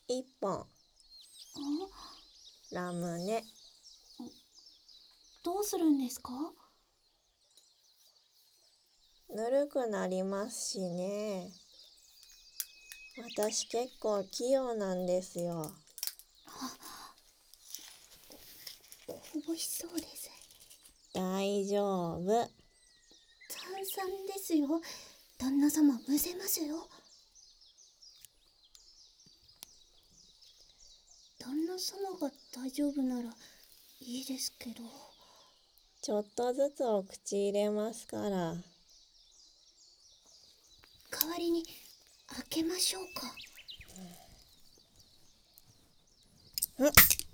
1本あ、 ラムネ。 どうするんですか？ ぬるくなりますしね。私結構器用なんですよ。 こぼしそうです。 大丈夫。 炭酸ですよ。旦那様むせますよ。旦那様が大丈夫ならいいですけど。 ちょっとずつお口入れますから。 代わりに開けましょうか。 うん。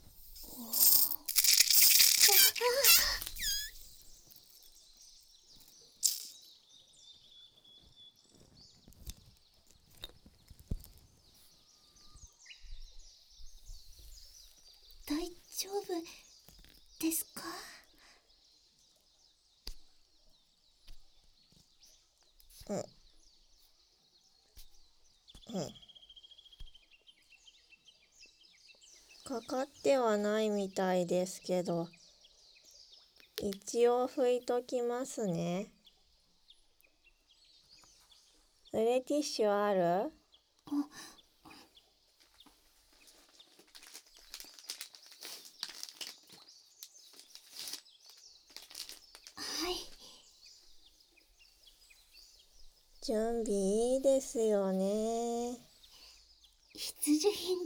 大丈夫ですか？ うん。かかってはないみたいですけど、一応拭いときますね。濡れティッシュある？ はい。 準備いいですよね。 必需品です。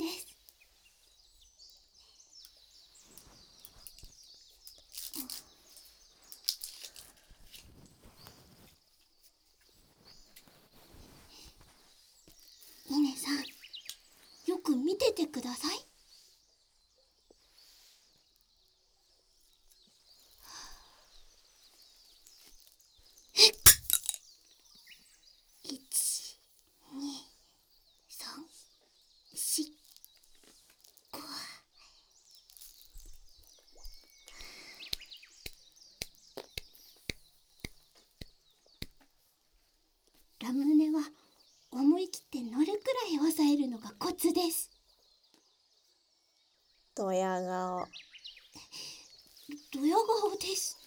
ミネさん、よく見ててください。1、2、3、4、5。ラムネは思い切って乗るくらい抑えるのがコツです。 ドヤ顔。 ドヤ顔です。